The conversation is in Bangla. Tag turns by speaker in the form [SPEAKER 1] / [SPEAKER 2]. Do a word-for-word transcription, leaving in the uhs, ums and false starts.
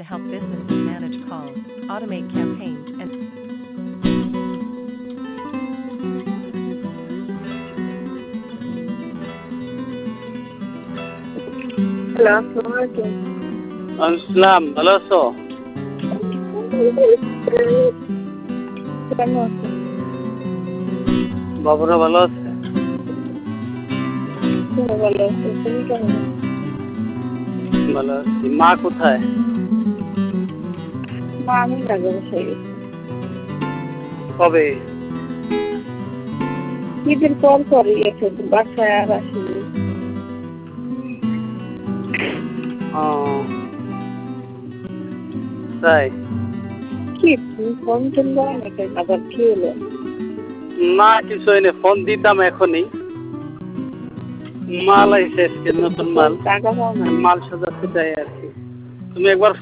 [SPEAKER 1] to help businesses manage calls, automate campaigns, and
[SPEAKER 2] hello, আসসালামু আলাইকুম।
[SPEAKER 3] আসসালাম, ভালো আছো?
[SPEAKER 2] কেমন আছেন?
[SPEAKER 3] বাবুরা ভালো আছে?
[SPEAKER 2] হ্যাঁ, ভালো আছি। তুমি কেমন আছো?
[SPEAKER 3] ভালো আছি। মা কোথায়?
[SPEAKER 2] মা আমি কাজে বসে গেছি।
[SPEAKER 3] কবে?
[SPEAKER 2] ঈদের পর পরই গেছে, বাসায় আর আসিনি।
[SPEAKER 3] ও তাই?
[SPEAKER 2] কি তুমি ফোন টোন দাও না কেন? আবার কি হলো?
[SPEAKER 3] না কিছু হয়নি, ফোন দিতাম এখনই। মাল আইছে আজকে, নতুন মাল।
[SPEAKER 2] টাকা পাও না?
[SPEAKER 3] মাল সাজাতে চাই আর কি। তুমি একবার